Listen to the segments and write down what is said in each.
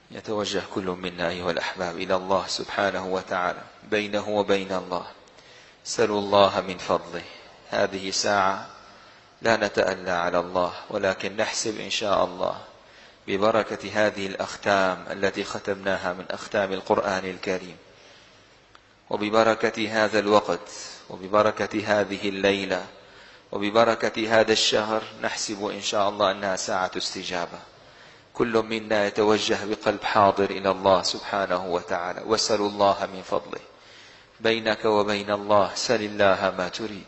يتوجه كل منا أيها الأحباب إلى الله سبحانه وتعالى بينه وبين الله. سلوا الله من فضله. هذه ساعة لا نتألى على الله، ولكن نحسب إن شاء الله ببركة هذه الأختام التي ختمناها من أختام القرآن الكريم، وببركة هذا الوقت، وببركة هذه الليلة، وببركة هذا الشهر، نحسب إن شاء الله أنها ساعة استجابة. كل منا يتوجه بقلب حاضر إلى الله سبحانه وتعالى. وسلوا الله من فضله. بينك وبين الله سل الله ما تريد.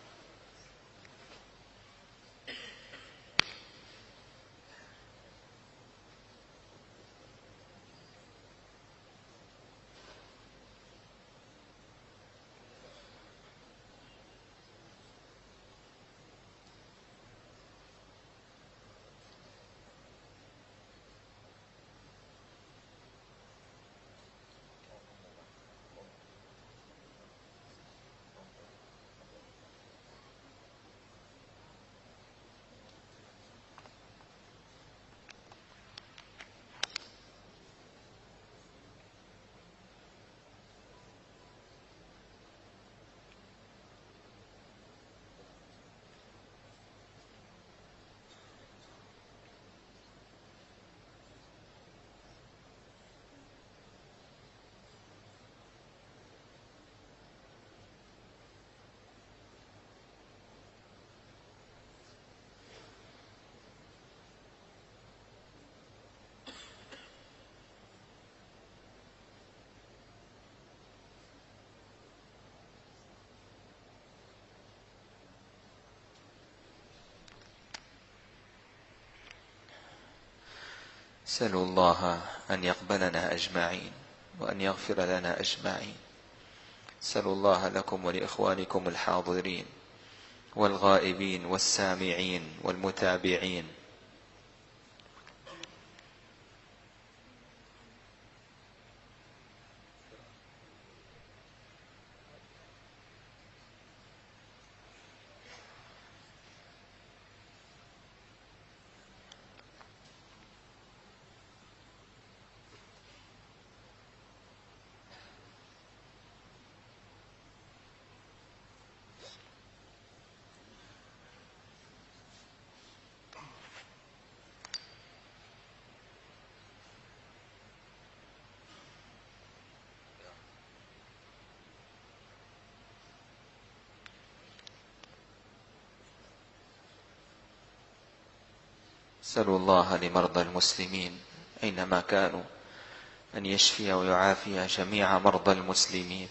سلوا الله أن يقبلنا أجمعين وأن يغفر لنا أجمعين. سلوا الله لكم ولإخوانكم الحاضرين والغائبين والسامعين والمتابعين. سلوا الله لمرضى المسلمين أينما كانوا أن يشفي ويعافي جميع مرضى المسلمين.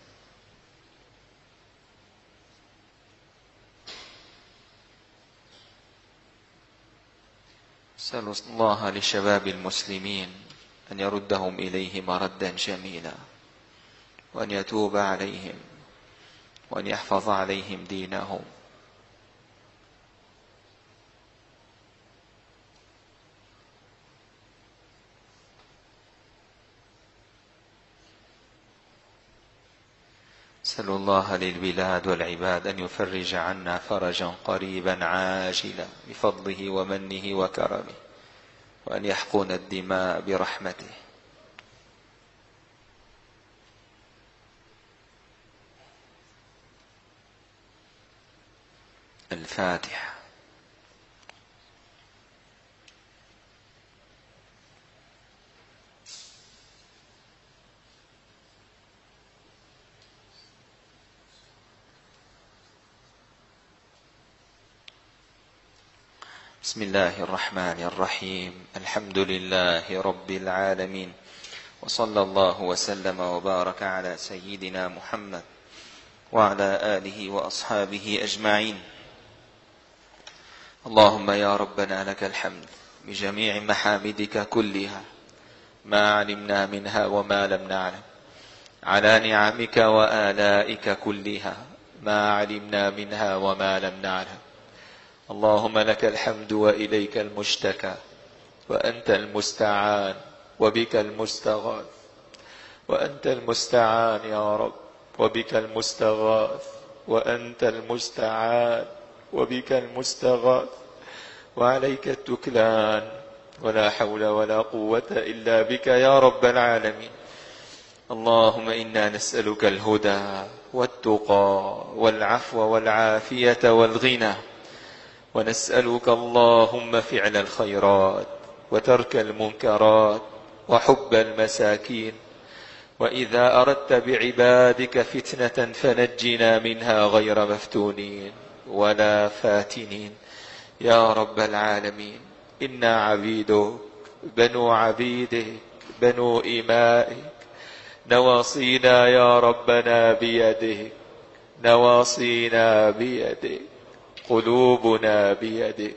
سلوا الله لشباب المسلمين أن يردهم إليه مردا جميلا، وأن يتوب عليهم، وأن يحفظ عليهم دينهم. سلوا الله للبلاد والعباد أن يفرج عنا فرجا قريبا عاجلا بفضله ومنه وكرمه، وأن يحقن الدماء برحمته. الفاتحة. بسم الله الرحمن الرحيم. الحمد لله رب العالمين، وصلى الله وسلم وبارك على سيدنا محمد وعلى آله وأصحابه أجمعين. اللهم يا ربنا لك الحمد بجميع محامدك كلها، ما علمنا منها وما لم نعلم، على نعمك وآلائك كلها، ما علمنا منها وما لم نعلم. اللهم لك الحمد وإليك المشتكى، وأنت المستعان وبك المستغاث، وأنت المستعان يا رب وبك المستغاث، وأنت المستعان وبك المستغاث، وعليك التكلان ولا حول ولا قوة إلا بك يا رب العالمين. اللهم إنا نسألك الهدى والتقى والعفو والعافية والغنى، ونسألك اللهم فعل الخيرات وترك المنكرات وحب المساكين، وإذا أردت بعبادك فتنة فنجنا منها غير مفتونين ولا فاتنين يا رب العالمين. إنا عبيدك بنو عبيدك بنو إمائك، نواصينا يا ربنا بيدك، نواصينا بيدك، قلوبنا بيدك،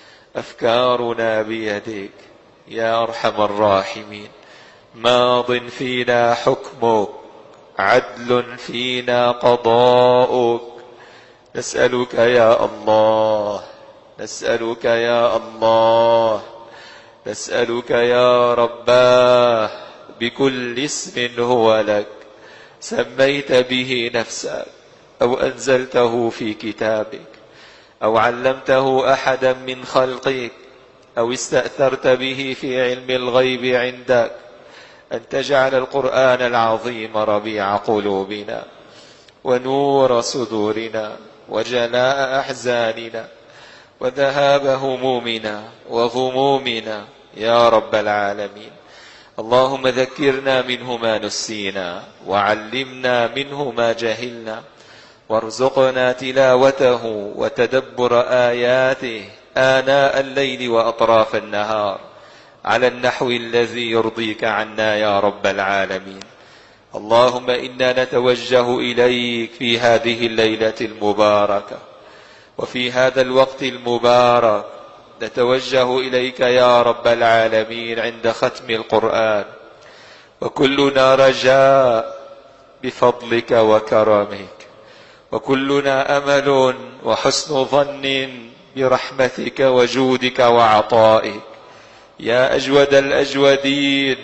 أفكارنا بيدك يا أرحم الراحمين. ماض فينا حكمك، عدل فينا قضاؤك. نسألك يا الله، نسألك يا الله، نسألك يا رباه بكل اسم هو لك سميت به نفسك أو أنزلته في كتابك أو علمته أحدا من خلقك أو استأثرت به في علم الغيب عندك، أن تجعل القرآن العظيم ربيع قلوبنا ونور صدورنا وجلاء أحزاننا وذهاب همومنا وغمومنا يا رب العالمين. اللهم ذكرنا منه ما نسينا، وعلمنا منه ما جهلنا، وارزقنا تلاوته وتدبر آياته آناء الليل وأطراف النهار على النحو الذي يرضيك عنا يا رب العالمين. اللهم إنا نتوجه إليك في هذه الليلة المباركة وفي هذا الوقت المبارك، نتوجه إليك يا رب العالمين عند ختم القرآن، وكلنا رجاء بفضلك وكرمك، وكلنا أمل وحسن ظن برحمتك وجودك وعطائك يا أجود الأجودين،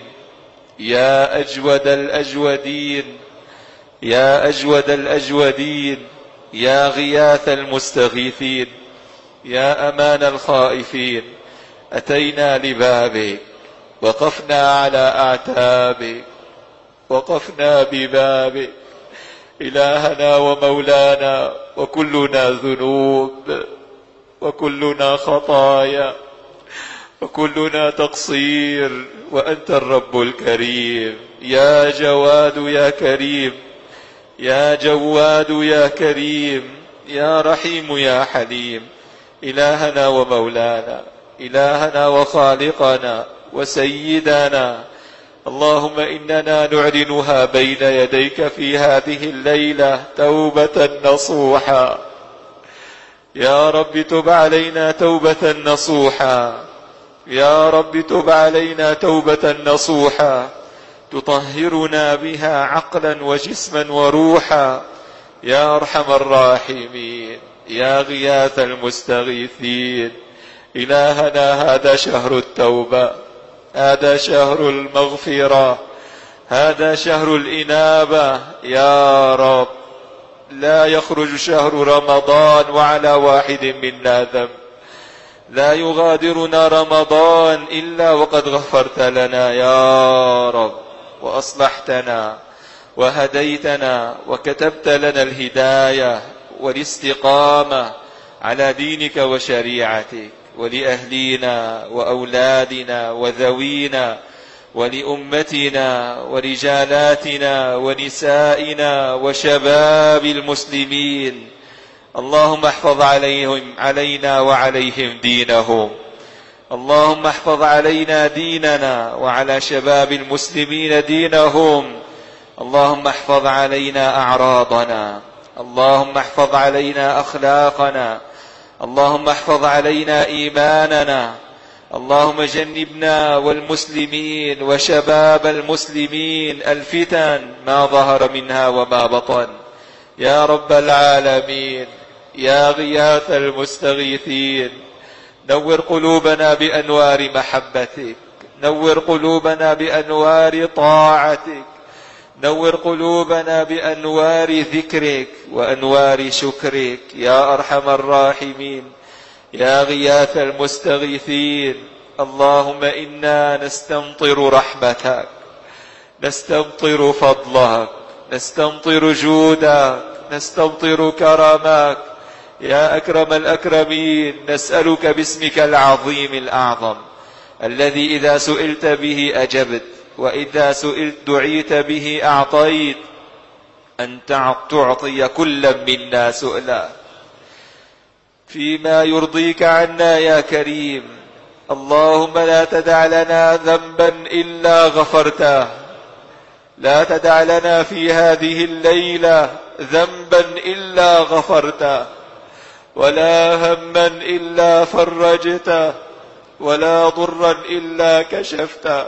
يا أجود الأجودين، يا أجود الأجودين، يا غياث المستغيثين، يا أمان الخائفين. أتينا لبابك، وقفنا على أعتابك، وقفنا ببابك إلهنا ومولانا، وكلنا ذنوب وكلنا خطايا وكلنا تقصير، وأنت الرب الكريم يا جواد يا كريم، يا جواد يا كريم، يا رحيم يا حليم. إلهنا ومولانا، إلهنا وخالقنا وسيدنا، اللهم إننا نعلنها بين يديك في هذه الليلة توبة نصوحا. يا رب تب علينا توبة نصوحا، يا رب تب علينا توبة نصوحا تطهرنا بها عقلا وجسما وروحا يا أرحم الراحمين، يا غياث المستغيثين. إلهنا هذا شهر التوبة، هذا شهر المغفرة، هذا شهر الإنابة يا رب. لا يخرج شهر رمضان وعلى واحد منا ذنب، لا يغادرنا رمضان إلا وقد غفرت لنا يا رب، وأصلحتنا وهديتنا وكتبت لنا الهداية والاستقامة على دينك وشريعتك، ولأهلينا وأولادنا وذوينا ولأمتنا ورجالاتنا ونسائنا وشباب المسلمين. اللهم احفظ علينا وعليهم دينهم، اللهم احفظ علينا ديننا وعلى شباب المسلمين دينهم. اللهم احفظ علينا أعراضنا، اللهم احفظ علينا أخلاقنا، اللهم احفظ علينا إيماننا. اللهم جنبنا والمسلمين وشباب المسلمين الفتن ما ظهر منها وما بطن يا رب العالمين، يا غياث المستغيثين. نور قلوبنا بأنوار محبتك، نور قلوبنا بأنوار طاعتك، نور قلوبنا بأنوار ذكرك وأنوار شكرك يا أرحم الراحمين، يا غياث المستغيثين. اللهم إنا نستمطر رحمتك، نستمطر فضلك، نستمطر جودك، نستمطر كرمك يا أكرم الأكرمين. نسألك باسمك العظيم الأعظم الذي إذا سئلت به أجبت، وإذا سئلت دعيت به أعطيت، أن تعطي كل منا سؤلا فيما يرضيك عنا يا كريم. اللهم لا تدع لنا ذنبا إلا غفرته، لا تدع لنا في هذه الليلة ذنبا إلا غفرته، ولا هما إلا فرجته، ولا ضرا إلا كشفته.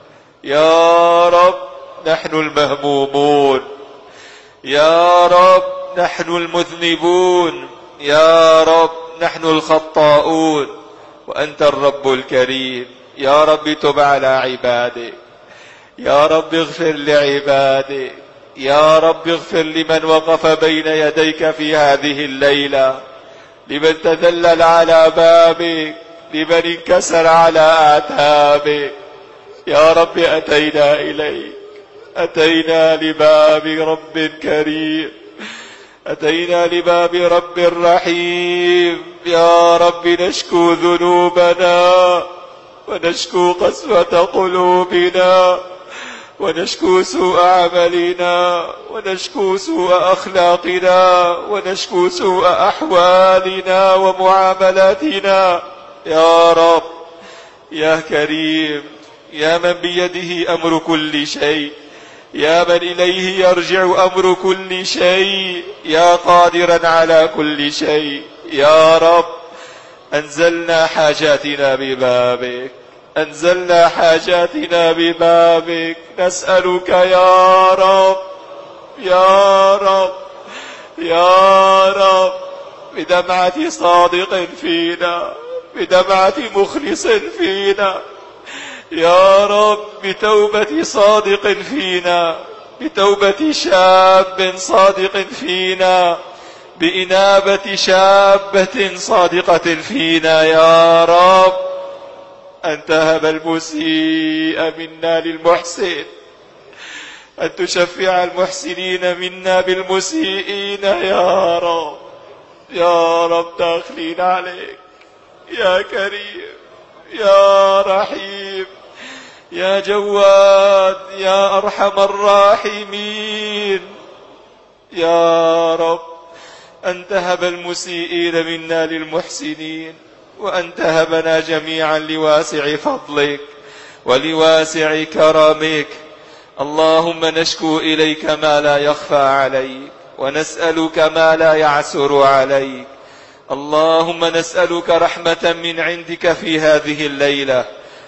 يا رب نحن المهمومون، يا رب نحن المذنبون، يا رب نحن الخطاؤون، وأنت الرب الكريم. يا رب تب على عبادك، يا رب اغفر لعبادك، يا رب اغفر لمن وقف بين يديك في هذه الليلة، لمن تذلل على بابك، لمن انكسر على أعتابك. يا رب أتينا إليك، أتينا لباب رب كريم، أتينا لباب رب رحيم. يا رب نشكو ذنوبنا، ونشكو قسوة قلوبنا، ونشكو سوء عملنا، ونشكو سوء أخلاقنا، ونشكو سوء أحوالنا ومعاملاتنا. يا رب يا كريم، يا من بيده أمر كل شيء، يا من إليه يرجع أمر كل شيء، يا قادرا على كل شيء. يا رب أنزلنا حاجاتنا ببابك، أنزلنا حاجاتنا ببابك. نسألك يا رب، يا رب، يا رب، بدمعة صادق فينا، بدمعة مخلص فينا، يا رب بتوبة صادق فينا، بتوبة شاب صادق فينا، بإنابة شابة صادقة فينا. يا رب أن تهب المسيء منا للمحسن، أن تشفع المحسنين منا بالمسيئين. يا رب، يا رب داخلين عليك يا كريم، يا رحيم، يا جواد، يا أرحم الراحمين. يا رب أن تهب المسيئين منا للمحسنين، وأن تهبنا جميعا لواسع فضلك ولواسع كرمك. اللهم نشكو إليك ما لا يخفى عليك، ونسألك ما لا يعسر عليك. اللهم نسألك رحمة من عندك في هذه الليلة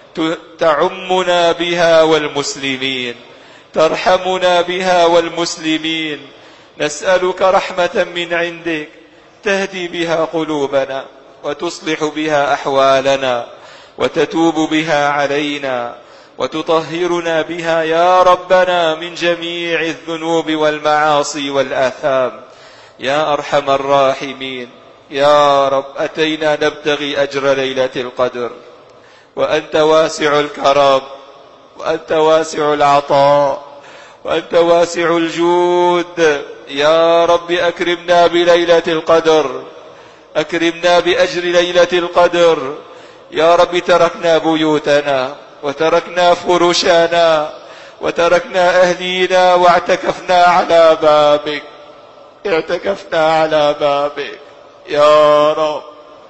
تعمنا بها والمسلمين، ترحمنا بها والمسلمين. نسألك رحمة من عندك تهدي بها قلوبنا، وتصلح بها أحوالنا، وتتوب بها علينا، وتطهرنا بها يا ربنا من جميع الذنوب والمعاصي والآثام يا أرحم الراحمين. يا رب أتينا نبتغي أجر ليلة القدر، وأنت واسع الكرم، وأنت واسع العطاء، وأنت واسع الجود. يا رب أكرمنا بليلة القدر، أكرمنا بأجر ليلة القدر. يا رب تركنا بيوتنا، وتركنا فرشنا، وتركنا أهلينا، واعتكفنا على بابك، اعتكفنا على بابك. يا رب،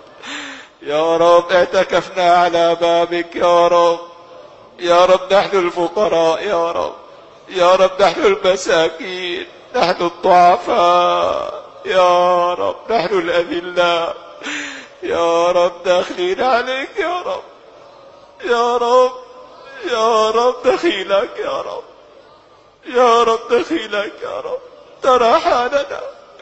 يا رب اعتكفنا على بابك. يا رب، يا رب نحن الفقراء، يا رب، يا رب نحن المساكين، نحن الضعفاء، يا رب نحن الأذلاء. يا رب داخلين عليك يا رب، يا رب، يا رب دخيلك يا رب، يا رب دخيلك يا رب. ترى حالنا،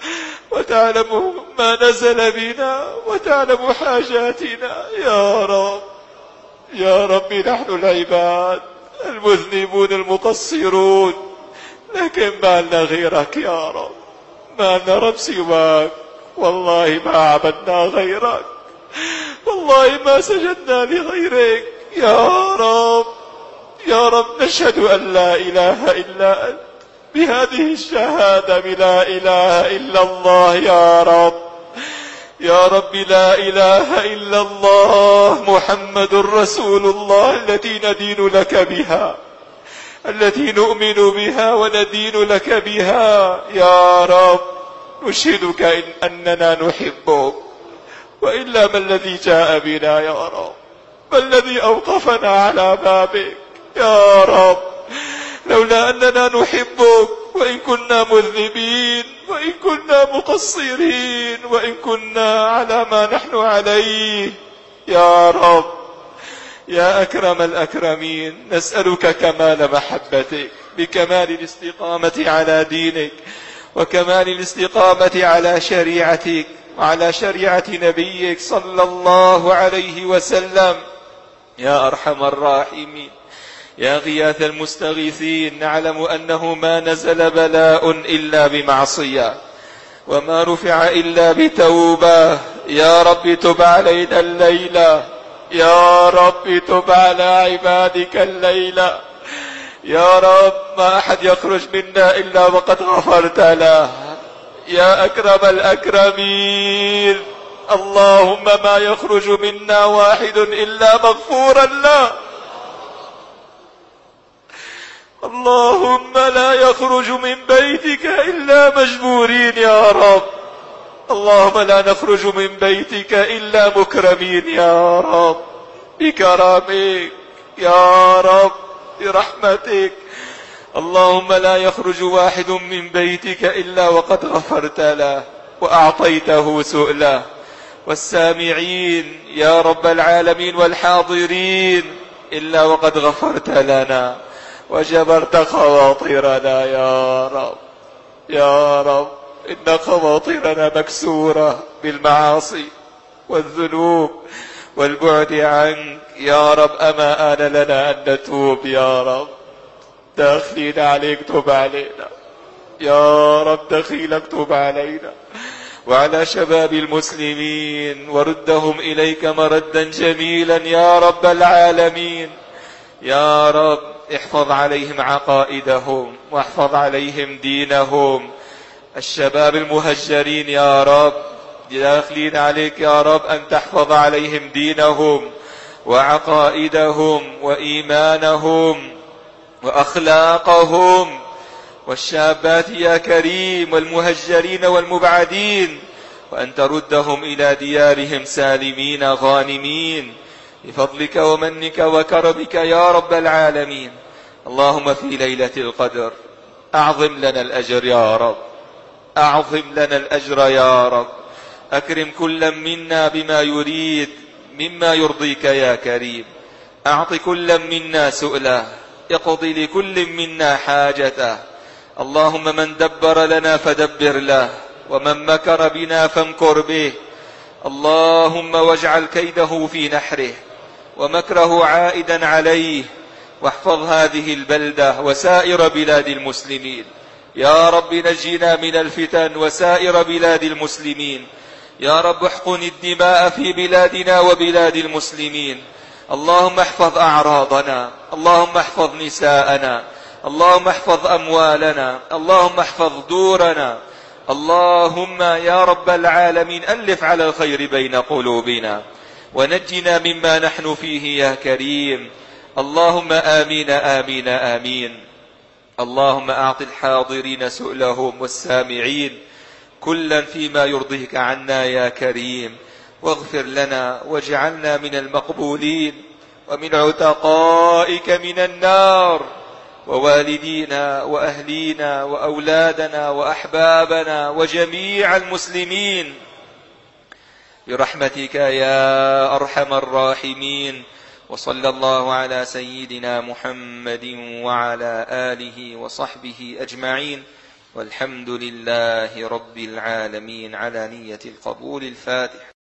وتعلم ما نزل بنا، وتعلم حاجاتنا. يا رب، يا رب نحن العباد المذنبون المقصرون، لكن ما لنا غيرك يا رب، ما لنا رب سواك. والله ما عبدنا غيرك، والله ما سجدنا لغيرك، يا رب، يا رب نشهد أن لا إله إلا أنت بهذه الشهادة بلا إله إلا الله. يا رب، يا رب لا إله إلا الله محمد رسول الله التي ندين لك بها، التي نؤمن بها وندين لك بها. يا رب نشهدك أننا نحبك، وإلا ما الذي جاء بنا يا رب؟ ما الذي أوقفنا على بابك يا رب؟ لولا أننا نحبك، وإن كنا مذنبين، وإن كنا مقصرين، وإن كنا على ما نحن عليه يا رب. يا أكرم الأكرمين، نسألك كمال محبتك بكمال الاستقامة على دينك، وكمال الاستقامة على شريعتك وعلى شريعة نبيك صلى الله عليه وسلم. يا أرحم الراحمين، يا غياث المستغيثين، نعلم أنه ما نزل بلاء إلا بمعصية، وما رفع إلا بتوبة. يا رب تب علينا الليلة، يا رب تب على عبادك الليلة. يا رب ما أحد يخرج منا إلا وقد غفرت له. يا أكرم الأكرمين، اللهم ما يخرج منا واحد إلا مغفورا له. اللهم لا يخرج من بيتك إلا مجبورين يا رب. اللهم لا نخرج من بيتك إلا مكرمين يا رب، بكرامك يا رب، برحمتك. اللهم لا يخرج واحد من بيتك إلا وقد غفرت له وأعطيته سؤله. والسامعين يا رب العالمين والحاضرين إلا وقد غفرت لنا وجبرت خواطرنا يا رب. يا رب إن خواطرنا مكسورة بالمعاصي والذنوب والبعد عنك يا رب. أما آن لنا أن نتوب يا رب؟ داخلين عليك تب علينا يا رب، دخيلك تب علينا وعلى شباب المسلمين، وردهم إليك مردا جميلا يا رب العالمين. يا رب احفظ عليهم عقائدهم، واحفظ عليهم دينهم. الشباب المهجرين يا رب داخلين عليك يا رب أن تحفظ عليهم دينهم وعقائدهم وإيمانهم وأخلاقهم. والشابات يا كريم والمهجرين والمبعدين، وأن تردهم إلى ديارهم سالمين غانمين بفضلك ومنك وكرمك يا رب العالمين. اللهم في ليلة القدر أعظم لنا الأجر يا رب، أعظم لنا الأجر يا رب. أكرم كل منا بما يريد مما يرضيك يا كريم. أعط كل منا سؤله، اقضي لكل منا حاجته. اللهم من دبر لنا فدبر له، ومن مكر بنا فامكر به. اللهم واجعل كيده في نحره ومكره عائدا عليه، واحفظ هذه البلدة وسائر بلاد المسلمين يا رب. نجينا من الفتن وسائر بلاد المسلمين يا رب. احقن الدماء في بلادنا وبلاد المسلمين. اللهم احفظ أعراضنا، اللهم احفظ نساءنا، اللهم احفظ أموالنا، اللهم احفظ دورنا. اللهم يا رب العالمين ألف على الخير بين قلوبنا، ونجنا مما نحن فيه يا كريم. اللهم آمين آمين آمين. اللهم أعط الحاضرين سؤلهم والسامعين كلا فيما يرضيك عنا يا كريم، واغفر لنا واجعلنا من المقبولين ومن عتقائك من النار، ووالدينا وأهلينا وأولادنا وأحبابنا وجميع المسلمين برحمتك يا أرحم الراحمين. وصلى الله على سيدنا محمد وعلى آله وصحبه أجمعين، والحمد لله رب العالمين على نية القبول. الفاتح.